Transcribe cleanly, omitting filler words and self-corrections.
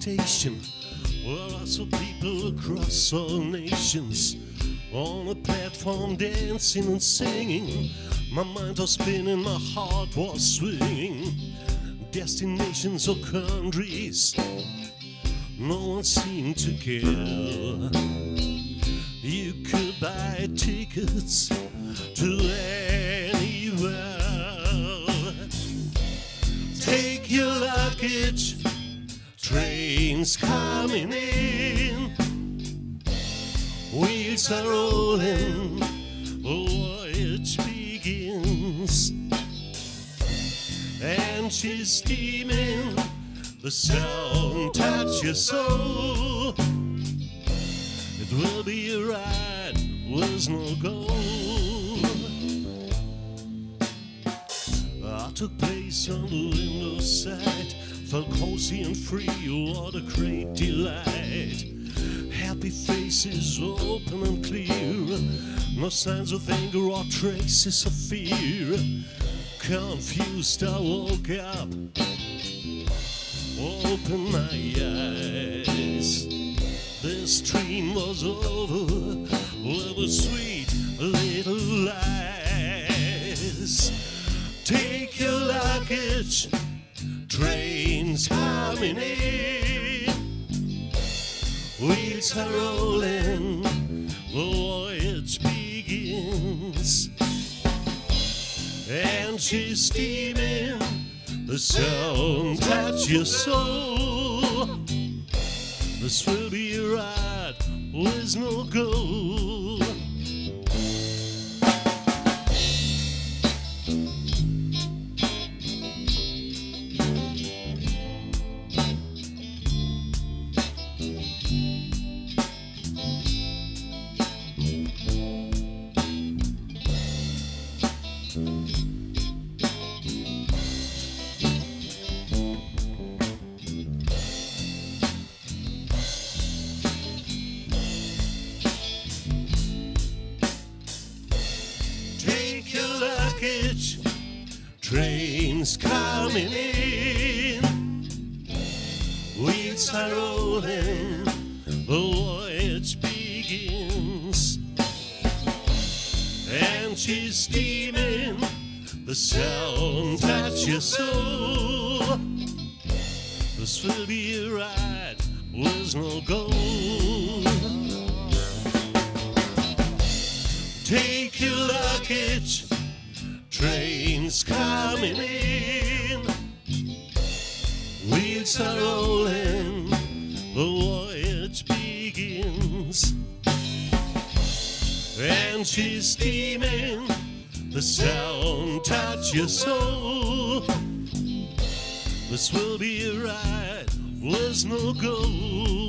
station where lots of people across all nations on a platform dancing and singing. My mind was spinning, my heart was swinging. Destinations or countries, no one seemed to care. You could buy tickets to anywhere. Take your luggage, trains coming in, wheels are rolling, the voyage begins. And she's steaming, the sound touch your soul. It will be a ride with no goal. I took place on the window side, felt cozy and free, what a great delight. Happy faces open and clear, no signs of anger or traces of fear. Confused I woke up, opened my eyes. This dream was over with a sweet little lies. Take your luggage, trains coming in, wheels are rolling, the voyage begins. And she's steaming, the sound touch your soul. This will be a ride with no goal. Trains coming in, wheels are rolling, the voyage begins. And she's steaming, the sound touch your soul. This will be a ride with no goal. Take your luggage, trains coming in, wheels are rolling, the voyage begins. And she's steaming, the sound touch your soul. This will be a ride with no goal.